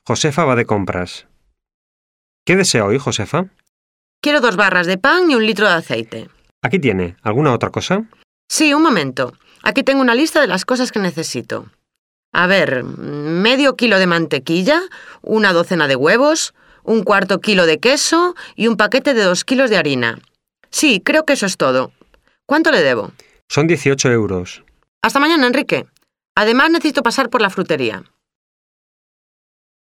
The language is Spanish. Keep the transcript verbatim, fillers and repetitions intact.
Josefa va de compras. ¿Qué desea hoy, Josefa? Quiero dos barras de pan y un litro de aceite. Aquí tiene. ¿Alguna otra cosa? Sí, un momento. Aquí tengo una lista de las cosas que necesito. A ver, medio kilo de mantequilla, una docena de huevos, un cuarto kilo de queso y un paquete de dos kilos de harina. Sí, creo que eso es todo. ¿Cuánto le debo? Son dieciocho euros. Hasta mañana, Enrique. Además, necesito pasar por la frutería.